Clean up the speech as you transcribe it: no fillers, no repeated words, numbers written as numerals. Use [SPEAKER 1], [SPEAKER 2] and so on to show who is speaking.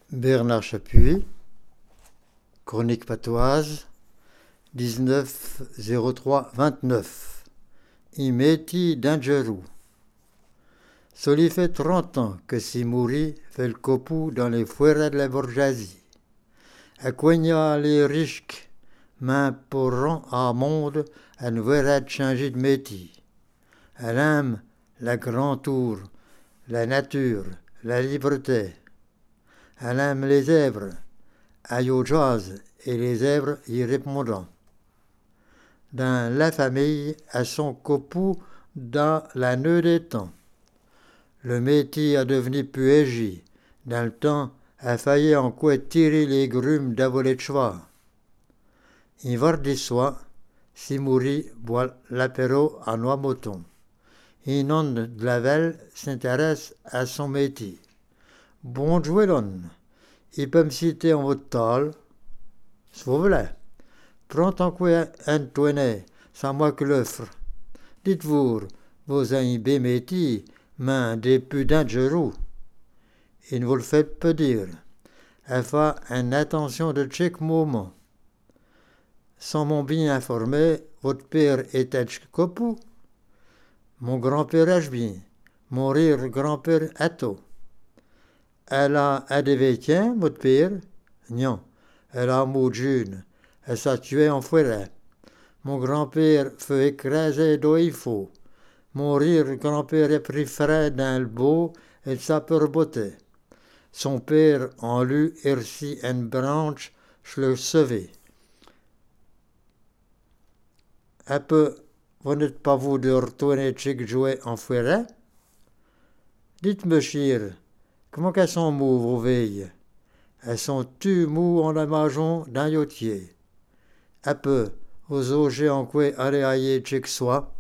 [SPEAKER 1] Bernard Chapuis, Chronique patoise, 19-03-29. Imeti Dangerou. Cela fait 30 ans que Simouri fait le copou dans les fourrés de la bourgeoisie. À Coigna les riches, main pour rang à monde, à nous verra changer de métier. À l'âme, la grande tour, la nature, la liberté. À l'âme, les zèbres, à jazz et les zèbres y répondant. Dans la famille, à son copou dans la nœud des temps. Le métier a devenu plus agi. Dans le temps, a failli en quoi tirer les grumes d'avoler de cheval. Hiver des soirs, Simouri boit l'apéro à noix-mouton. Inonde de la Velle s'intéresse à son métier. Bon jouet l'on. Il peut me citer en votre tal. Si vous voulez. Prends en quoi Antoine, sans moi que l'offre. Dites-vous, vos amis métier, mais des plus dangereux. Il ne vous le fait pas dire. Elle fait une attention de chaque moment. Sans mon bien informé, votre père était copou. Mon grand-père est bien. Mon rire grand-père est tout. Elle a des vétiens, votre père? Non. Elle a un mot jeune. Elle s'est tuée en forêt. Mon grand-père fait écraser d'où il faut. Mon rire grand-père est pris frais dans le beau et sa peur beauté. Son père en lui erci une branche, je le savais. Un peu, vous n'êtes pas vous de retourner chic jouer en forêt? Dites-moi, chère, comment qu'elles sont mous vos veilles? Elles sont tu mous en la mangeant d'un yautier. Un peu, vous osez en quoi aller ailler chic soit?